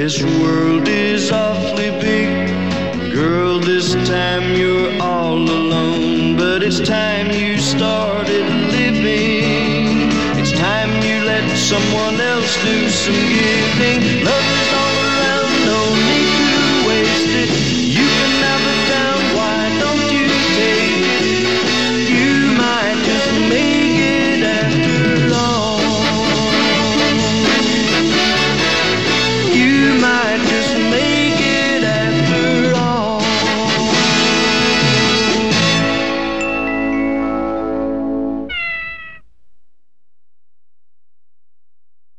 This world is awfully big. Girl, this time you're all alone. But it's time you started living. It's time you let someone else do some giving. Love is